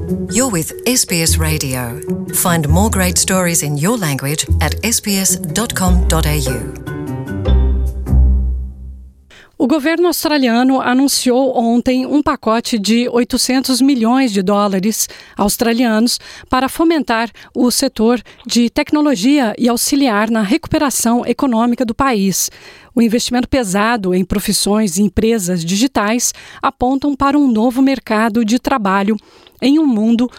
You're with SBS Radio. Find more great stories in your language at sbs.com.au. O governo australiano anunciou ontem um pacote de 800 milhões de dólares australianos para fomentar o setor de tecnologia e auxiliar na recuperação econômica do país. O investimento pesado em profissões e empresas digitais apontam para um novo mercado de trabalho em um mundo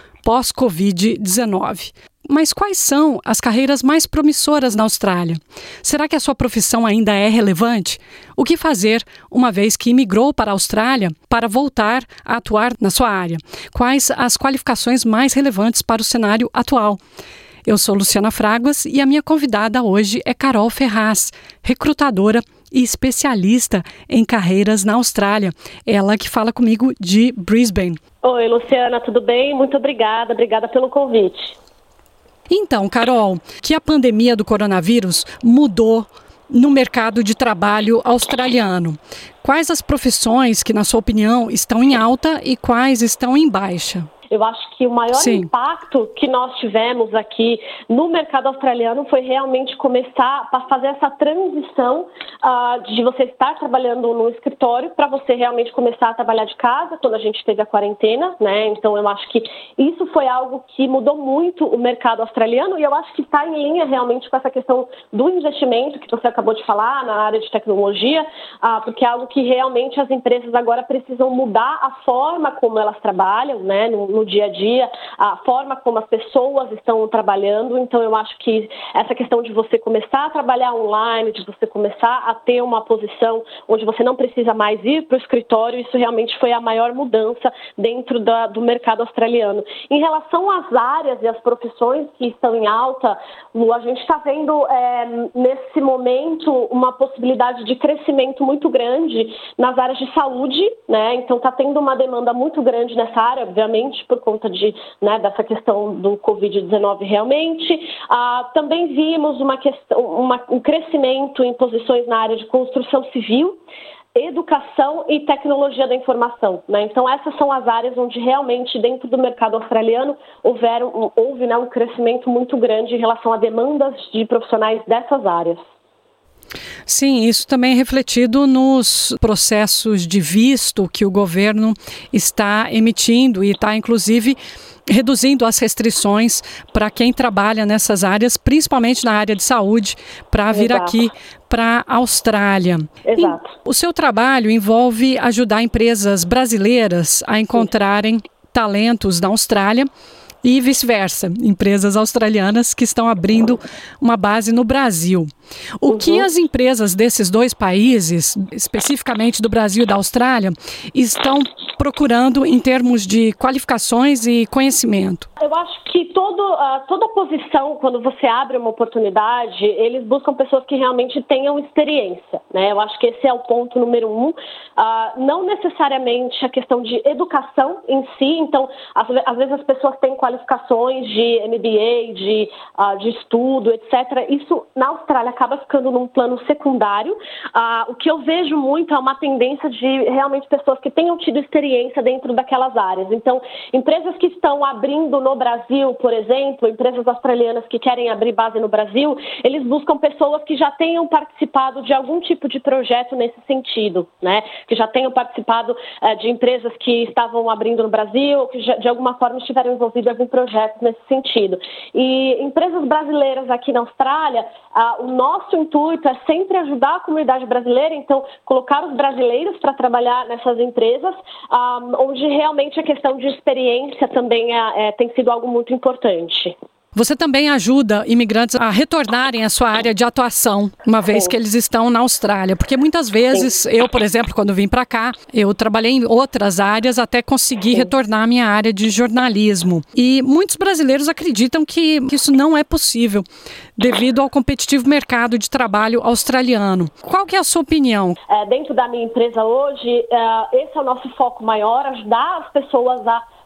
pós-Covid-19. Mas quais são as carreiras mais promissoras na Austrália? Será que a sua profissão ainda é relevante? O que fazer uma vez que imigrou para a Austrália para voltar a atuar na sua área? Quais as qualificações mais relevantes para o cenário atual? Eu sou Luciana Fraguas e a minha convidada hoje é Carol Ferraz, recrutadora e especialista em carreiras na Austrália. Ela que fala comigo de Brisbane. Oi, Luciana, tudo bem? Muito obrigada pelo convite. Então, Carol, que a pandemia do coronavírus mudou no mercado de trabalho australiano. Quais as profissões que, na sua opinião, estão em alta e quais estão em baixa? Eu acho que o maior impacto que nós tivemos aqui no mercado australiano foi realmente começar a fazer essa transição de você estar trabalhando no escritório para você realmente começar a trabalhar de casa quando a gente teve a quarentena, né? Então eu acho que isso foi algo que mudou muito o mercado australiano e eu acho que está em linha realmente com essa questão do investimento que você acabou de falar na área de tecnologia, porque é algo que realmente as empresas agora precisam mudar a forma como elas trabalham, né? No dia a dia, a forma como as pessoas estão trabalhando. Então eu acho que essa questão de você começar a trabalhar online, de você começar a ter uma posição onde você não precisa mais ir para o escritório, isso realmente foi a maior mudança dentro do mercado australiano. Em relação às áreas e às profissões que estão em alta, Lu, a gente está vendo nesse momento uma possibilidade de crescimento muito grande nas áreas de saúde, né? Então está tendo uma demanda muito grande nessa área, obviamente, por conta dessa questão do Covid-19 realmente. Também vimos um crescimento em posições na área de construção civil, educação e tecnologia da informação, né? Então essas são as áreas onde realmente dentro do mercado australiano houve um crescimento muito grande em relação a demandas de profissionais dessas áreas. Sim, isso também é refletido nos processos de visto que o governo está emitindo e está, inclusive, reduzindo as restrições para quem trabalha nessas áreas, principalmente na área de saúde, para vir aqui para a Austrália. Exato. O seu trabalho envolve ajudar empresas brasileiras a encontrarem talentos na Austrália e vice-versa, empresas australianas que estão abrindo uma base no Brasil. O que as empresas desses dois países, especificamente do Brasil e da Austrália, estão procurando em termos de qualificações e conhecimento? Eu acho que toda posição, quando você abre uma oportunidade, eles buscam pessoas que realmente tenham experiência, né? Eu acho que esse é o ponto número 1. Não necessariamente a questão de educação em si. Então, às vezes as pessoas têm qualificações de MBA, de estudo, etc. Isso, na Austrália, acaba ficando num plano secundário. O que eu vejo muito é uma tendência de realmente pessoas que tenham tido experiência dentro daquelas áreas. Então, empresas que estão abrindo no Brasil, por exemplo, empresas australianas que querem abrir base no Brasil, eles buscam pessoas que já tenham participado de algum tipo de projeto nesse sentido, né? Que já tenham participado de empresas que estavam abrindo no Brasil, ou que de alguma forma estiveram envolvidas em algum projeto nesse sentido. E empresas brasileiras aqui na Austrália, o nosso intuito é sempre ajudar a comunidade brasileira, então colocar os brasileiros para trabalhar nessas empresas, onde realmente a questão de experiência também tem sido algo muito importante. Você também ajuda imigrantes a retornarem à sua área de atuação, uma vez que eles estão na Austrália. Porque muitas vezes, eu, por exemplo, quando vim para cá, eu trabalhei em outras áreas até conseguir retornar à minha área de jornalismo. E muitos brasileiros acreditam que isso não é possível, devido ao competitivo mercado de trabalho australiano. Qual que é a sua opinião? Dentro da minha empresa hoje, esse é o nosso foco maior, ajudar as pessoas a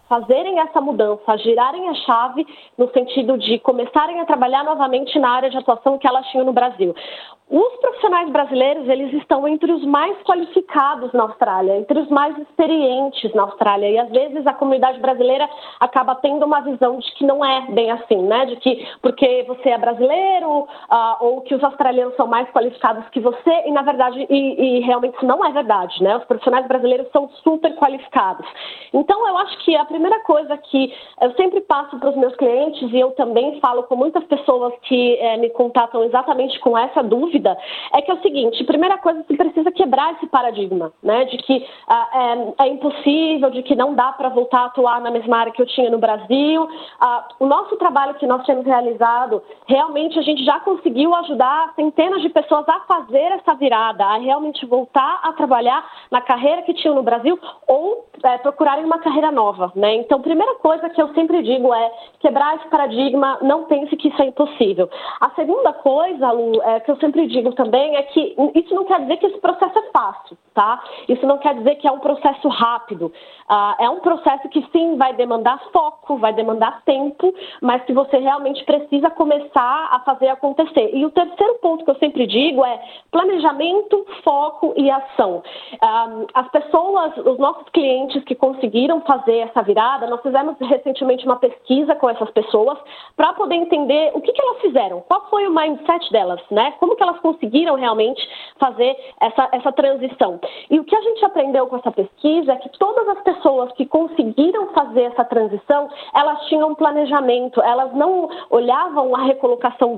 fazerem essa mudança, girarem a chave no sentido de começarem a trabalhar novamente na área de atuação que elas tinham no Brasil. Os profissionais brasileiros, eles estão entre os mais qualificados na Austrália, entre os mais experientes na Austrália, e às vezes a comunidade brasileira acaba tendo uma visão de que não é bem assim, né? De que porque você é brasileiro ou que os australianos são mais qualificados que você, e na verdade, e realmente isso não é verdade, né? Os profissionais brasileiros são super qualificados. Então eu acho que a primeira coisa que eu sempre passo para os meus clientes, e eu também falo com muitas pessoas que me contatam exatamente com essa dúvida, é que é o seguinte: primeira coisa, você precisa quebrar esse paradigma, né, de que é impossível, de que não dá para voltar a atuar na mesma área que eu tinha no Brasil. O nosso trabalho que nós temos realizado, realmente a gente já conseguiu ajudar centenas de pessoas a fazer essa virada, a realmente voltar a trabalhar na carreira que tinham no Brasil ou procurarem uma carreira nova, né? Então, primeira coisa que eu sempre digo é quebrar esse paradigma, não pense que isso é impossível. A segunda coisa, Lu, que eu sempre digo também é que isso não quer dizer que esse processo é fácil, tá? Isso não quer dizer que é um processo rápido. É um processo que sim vai demandar foco, vai demandar tempo, mas que você realmente precisa começar a fazer acontecer. E o terceiro ponto que eu sempre digo é planejamento, foco e ação. As pessoas, os nossos clientes que conseguiram fazer essa virada, nós fizemos recentemente uma pesquisa com essas pessoas para poder entender o que elas fizeram, qual foi o mindset delas, né? Como que elas conseguiram realmente fazer essa transição. E o que a gente aprendeu com essa pesquisa é que todas as pessoas que conseguiram fazer essa transição, elas tinham um planejamento, elas não olhavam a recolocação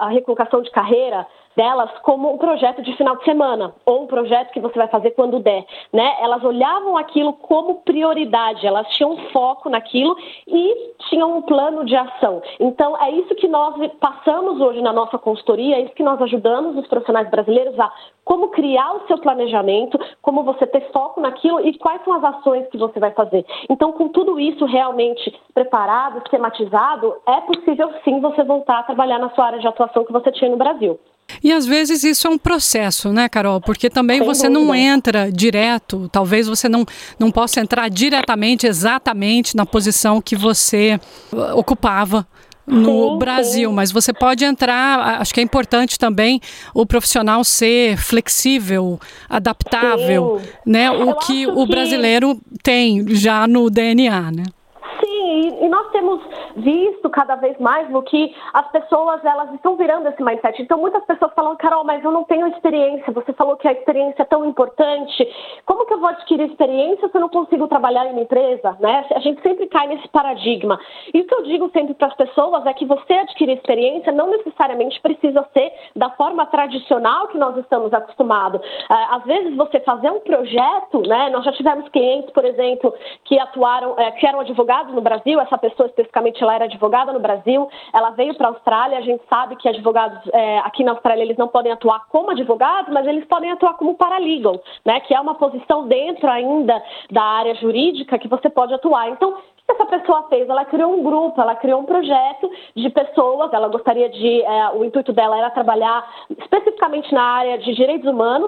de carreira delas como um projeto de final de semana ou um projeto que você vai fazer quando der, né? Elas olhavam aquilo como prioridade, elas tinham foco naquilo e tinham um plano de ação. Então, é isso que nós passamos hoje na nossa consultoria, é isso que nós ajudamos os profissionais brasileiros a como criar o seu planejamento, como você ter foco naquilo e quais são as ações que você vai fazer. Então, com tudo isso realmente preparado, esquematizado, é possível sim você voltar a trabalhar na sua área de atuação que você tinha no Brasil. E às vezes isso é um processo, né, Carol? Porque também você não entra direto, talvez você não possa entrar diretamente, exatamente na posição que você ocupava no Brasil, mas você pode entrar, acho que é importante também o profissional ser flexível, adaptável, né? O que o brasileiro tem já no DNA, né? Sim, e nós temos visto cada vez mais no que as pessoas, elas estão virando esse mindset. Então, muitas pessoas falam, Carol, mas eu não tenho experiência. Você falou que a experiência é tão importante. Como que eu vou adquirir experiência se eu não consigo trabalhar em uma empresa? Né? A gente sempre cai nesse paradigma. E o que eu digo sempre para as pessoas é que você adquirir experiência não necessariamente precisa ser da forma tradicional que nós estamos acostumados. Às vezes, você fazer um projeto, né? Nós já tivemos clientes, por exemplo, que atuaram, que eram advogados no Brasil. Essa pessoa especificamente ela era advogada no Brasil, ela veio para a Austrália. A gente sabe que advogados aqui na Austrália eles não podem atuar como advogados, mas eles podem atuar como paralegal, né, que é uma posição dentro ainda da área jurídica que você pode atuar. Então, o que essa pessoa fez? Ela criou um grupo, ela criou um projeto de pessoas, ela gostaria de, o intuito dela era trabalhar especificamente na área de direitos humanos.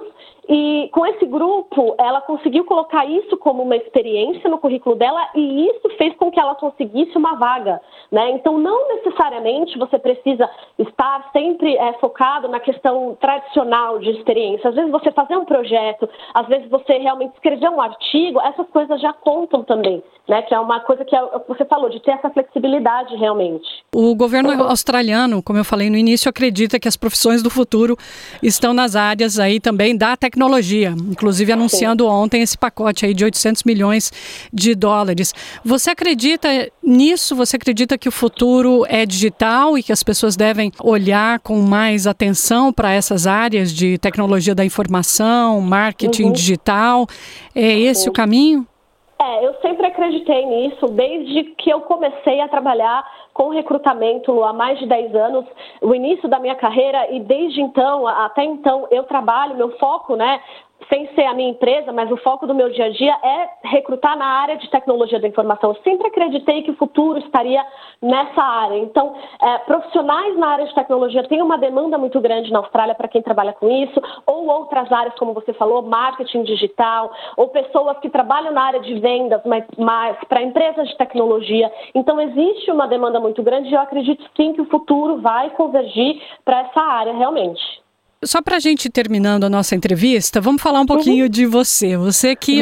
E com esse grupo, ela conseguiu colocar isso como uma experiência no currículo dela e isso fez com que ela conseguisse uma vaga, né? Então, não necessariamente você precisa estar sempre focado na questão tradicional de experiência. Às vezes você fazer um projeto, às vezes você realmente escrever um artigo, essas coisas já contam também, né? Que é uma coisa que você falou, de ter essa flexibilidade realmente. O governo australiano, como eu falei no início, acredita que as profissões do futuro estão nas áreas aí também da tecnologia, inclusive anunciando ontem esse pacote aí de 800 milhões de dólares. Você acredita nisso? Você acredita que o futuro é digital e que as pessoas devem olhar com mais atenção para essas áreas de tecnologia da informação, marketing digital? É esse o caminho? Eu sempre acreditei nisso, desde que eu comecei a trabalhar com recrutamento há mais de 10 anos, o início da minha carreira, e desde então, até então, eu trabalho, meu foco, né, sem ser a minha empresa, mas o foco do meu dia a dia é recrutar na área de tecnologia da informação. Eu sempre acreditei que o futuro estaria nessa área. Então, profissionais na área de tecnologia têm uma demanda muito grande na Austrália para quem trabalha com isso, ou outras áreas, como você falou, marketing digital, ou pessoas que trabalham na área de vendas, mas para empresas de tecnologia. Então, existe uma demanda muito grande e eu acredito sim que o futuro vai convergir para essa área realmente. Só para a gente ir terminando a nossa entrevista, vamos falar um pouquinho de você. Você que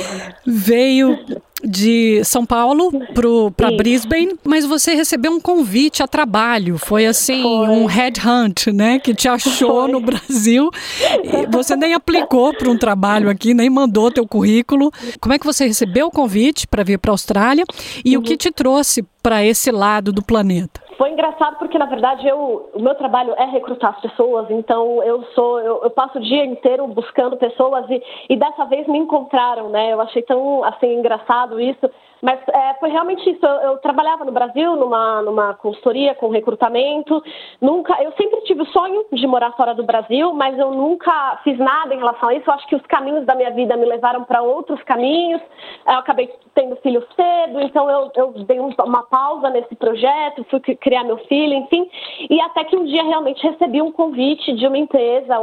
veio de São Paulo para Brisbane, mas você recebeu um convite a trabalho. Foi assim, um headhunt, né, que te achou no Brasil. E você nem aplicou para um trabalho aqui, nem mandou teu currículo. Como é que você recebeu o convite para vir para a Austrália e o que te trouxe para esse lado do planeta? Foi engraçado porque, na verdade, o meu trabalho é recrutar as pessoas, então eu passo o dia inteiro buscando pessoas e dessa vez me encontraram, né? Eu achei tão, assim, engraçado isso, mas foi realmente isso. Eu trabalhava no Brasil, numa consultoria com recrutamento, eu sempre tive o sonho de morar fora do Brasil, mas eu nunca fiz nada em relação a isso. Eu acho que os caminhos da minha vida me levaram para outros caminhos, eu acabei tendo filho cedo, então eu dei uma pausa nesse projeto, fui criar meu filho, enfim, e até que um dia realmente recebi um convite de uma empresa,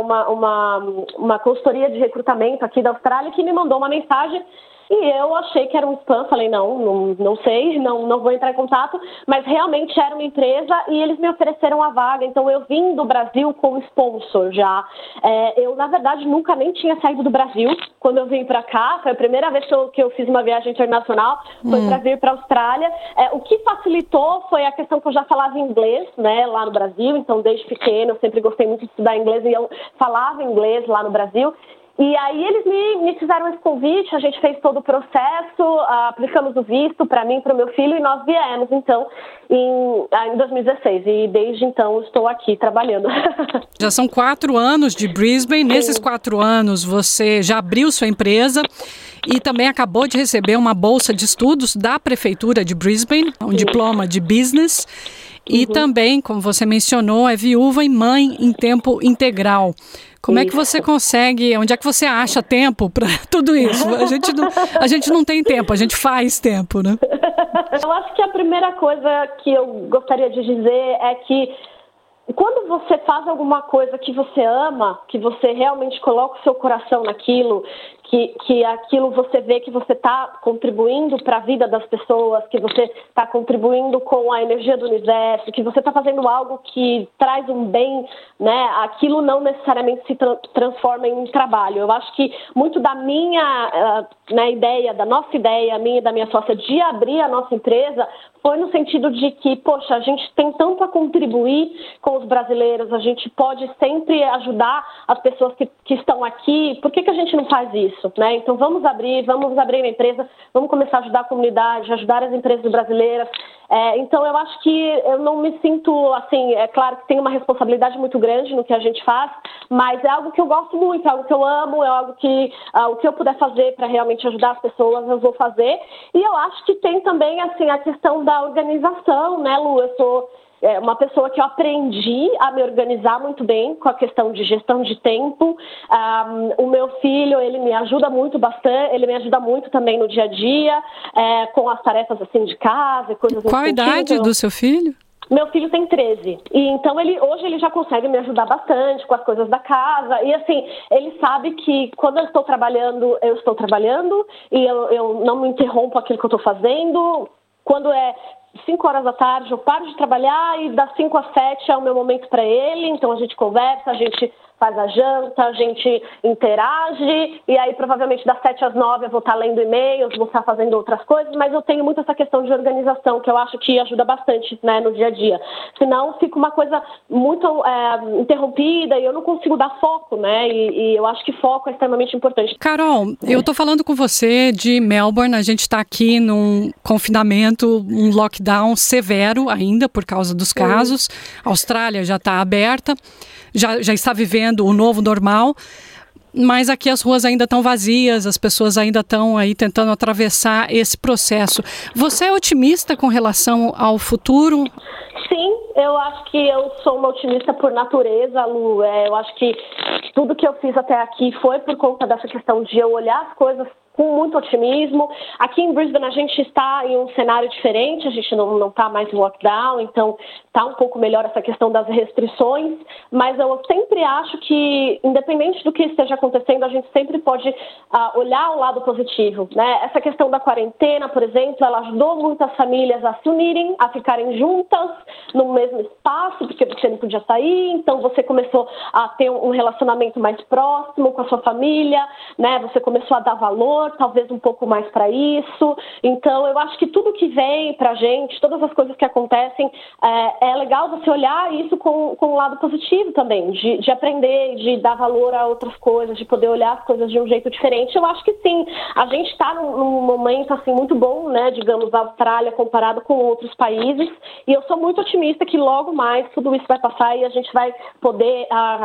uma consultoria de recrutamento aqui da Austrália, que me mandou uma mensagem. E eu achei que era um spam, falei, não sei, não vou entrar em contato, mas realmente era uma empresa e eles me ofereceram a vaga, então eu vim do Brasil como sponsor já. Eu, na verdade, nunca nem tinha saído do Brasil quando eu vim para cá, foi a primeira vez que eu fiz uma viagem internacional, foi para vir para a Austrália. O que facilitou foi a questão que eu já falava inglês, né, lá no Brasil, então desde pequeno eu sempre gostei muito de estudar inglês e eu falava inglês lá no Brasil. E aí eles me fizeram esse convite, a gente fez todo o processo, aplicamos o visto para mim e para o meu filho e nós viemos, então, em 2016. E desde então estou aqui trabalhando. Já são 4 anos de Brisbane. Nesses 4 anos você já abriu sua empresa e também acabou de receber uma bolsa de estudos da Prefeitura de Brisbane, um diploma de business. E também, como você mencionou, é viúva e mãe em tempo integral. Como é que você consegue, onde é que você acha tempo para tudo isso? A gente não tem tempo, a gente faz tempo, né? Eu acho que a primeira coisa que eu gostaria de dizer é que quando você faz alguma coisa que você ama, que você realmente coloca o seu coração naquilo, que aquilo você vê que você está contribuindo para a vida das pessoas, que você está contribuindo com a energia do universo, que você está fazendo algo que traz um bem, né? Aquilo não necessariamente se transforma em um trabalho. Eu acho que muito da minha ideia, da nossa ideia, minha e da minha sócia, de abrir a nossa empresa, foi no sentido de que, poxa, a gente tem tanto a contribuir com os brasileiros, a gente pode sempre ajudar as pessoas que estão aqui, por que a gente não faz isso? Né? Então vamos abrir uma empresa, vamos começar a ajudar a comunidade, ajudar as empresas brasileiras. Então eu acho que eu não me sinto assim, é claro que tem uma responsabilidade muito grande no que a gente faz, mas é algo que eu gosto muito, é algo que eu amo, é algo que o que eu puder fazer para realmente ajudar as pessoas, eu vou fazer. E eu acho que tem também assim, a questão da organização, né, Lu? Eu sou uma pessoa que eu aprendi a me organizar muito bem com a questão de gestão de tempo. O meu filho, ele me ajuda muito bastante, ele me ajuda muito também no dia a dia, com as tarefas assim de casa e coisas assim. Qual a idade do seu filho? Meu filho tem 13, e então hoje ele já consegue me ajudar bastante com as coisas da casa, e assim, ele sabe que quando eu estou trabalhando e eu não me interrompo aquilo que eu estou fazendo. Quando é 5 horas da tarde, eu paro de trabalhar e das 5 às 7 é o meu momento para ele, então a gente conversa, a gente faz a janta, a gente interage, e aí provavelmente das 7 às 9 eu vou estar lendo e-mails, vou estar fazendo outras coisas, mas eu tenho muito essa questão de organização, que eu acho que ajuda bastante, né, no dia a dia. Senão fica uma coisa muito interrompida e eu não consigo dar foco, né, e eu acho que foco é extremamente importante. Carol, eu estou falando com você de Melbourne, a gente está aqui num confinamento, um lockdown severo ainda por causa dos casos, a Austrália já está aberta, já está vivendo o novo normal, mas aqui as ruas ainda estão vazias, as pessoas ainda estão aí tentando atravessar esse processo. Você é otimista com relação ao futuro? Sim. eu acho que eu sou uma otimista por natureza, Lu. Eu acho que tudo que eu fiz até aqui foi por conta dessa questão de eu olhar as coisas com muito otimismo. Aqui em Brisbane a gente está em um cenário diferente, a gente não está mais em lockdown, então está um pouco melhor essa questão das restrições, mas eu sempre acho que, independente do que esteja acontecendo, a gente sempre pode olhar o lado positivo, né? Essa questão da quarentena, por exemplo, ela ajudou muitas famílias a se unirem, a ficarem juntas no mesmo espaço, porque você não podia sair, então você começou a ter um relacionamento mais próximo com a sua família, né? Você começou a dar valor, talvez um pouco mais para isso. Então, eu acho que tudo que vem para a gente, todas as coisas que acontecem, é legal você olhar isso com um lado positivo também, de aprender, de dar valor a outras coisas, de poder olhar as coisas de um jeito diferente. Eu acho que sim, a gente está num momento assim, muito bom, né, digamos, a Austrália comparado com outros países, e eu sou muito otimista que logo mais tudo isso vai passar e a gente vai poder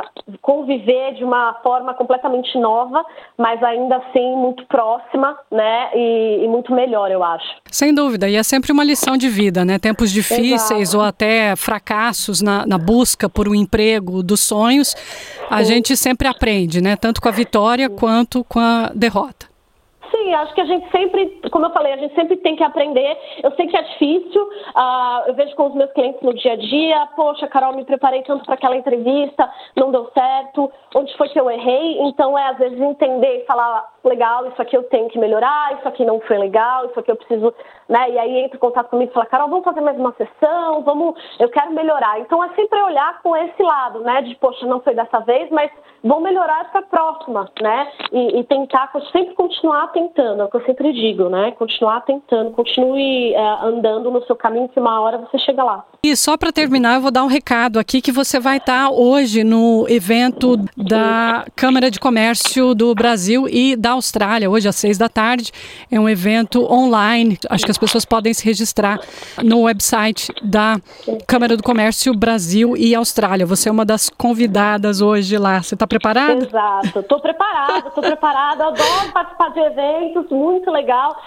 conviver de uma forma completamente nova, mas ainda assim muito próxima, né, e muito melhor, eu acho. Sem dúvida, e é sempre uma lição de vida, né? Tempos difíceis ou até fracassos na busca por um emprego dos sonhos, a gente sempre aprende, né? Tanto com a vitória quanto com a derrota. Sim, acho que a gente sempre, como eu falei, a gente sempre tem que aprender. Eu sei que é difícil, eu vejo com os meus clientes no dia a dia, poxa, Carol, me preparei tanto para aquela entrevista, não deu certo, onde foi que eu errei? Então às vezes entender e falar, legal, isso aqui eu tenho que melhorar, isso aqui não foi legal, isso aqui eu preciso, né? E aí entra em contato comigo e fala, Carol, vamos fazer mais uma sessão, eu quero melhorar. Então é sempre olhar com esse lado, né? De, poxa, não foi dessa vez, mas vão melhorar para a próxima, né? E tentar sempre continuar tentando, é o que eu sempre digo, né? Continuar tentando, continue andando no seu caminho, que uma hora você chega lá. E só para terminar, eu vou dar um recado aqui que você vai estar hoje no evento da Câmara de Comércio do Brasil e da Austrália, hoje às 6h. É um evento online, acho que as pessoas podem se registrar no website da Câmara do Comércio Brasil e Austrália. Você é uma das convidadas hoje lá. Você está preparada? Exato, estou preparada, adoro participar de eventos, muito legal.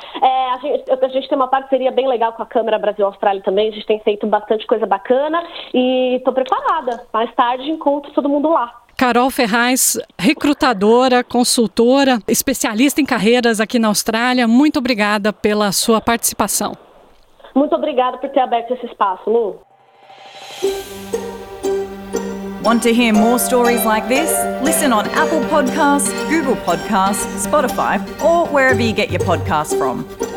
A gente tem uma parceria bem legal com a Câmara Brasil-Austrália também, a gente tem feito bastante coisa bacana e estou preparada. Mais tarde encontro todo mundo lá. Carol Ferraz, recrutadora, consultora, especialista em carreiras aqui na Austrália, muito obrigada pela sua participação. Muito obrigada por ter aberto esse espaço, Lu. Want to hear more stories like this? Listen on Apple Podcasts, Google Podcasts, Spotify, or wherever you get your podcasts from.